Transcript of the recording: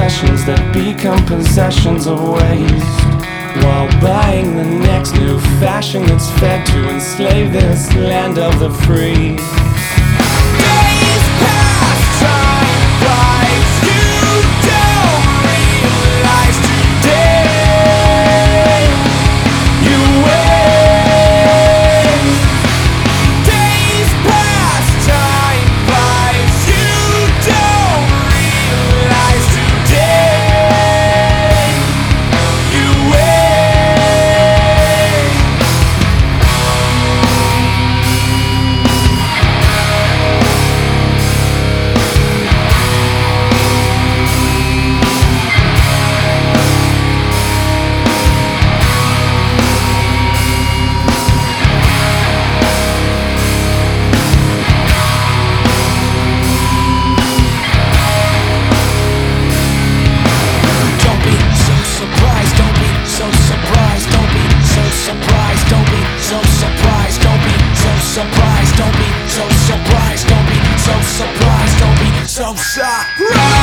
obsessions that become possessions of waste, while buying the next new fashion that's fed to enslave this land of the free. Days pass, time flies, you don't realize today you waste. Days pass, time flies, you don't realize today you waste. Don't be so surprised, don't be so surprised, don't be so surprised, don't be so surprised, don't be so surprised, don't be so surprised, don't be so surprised, don't be so surprised.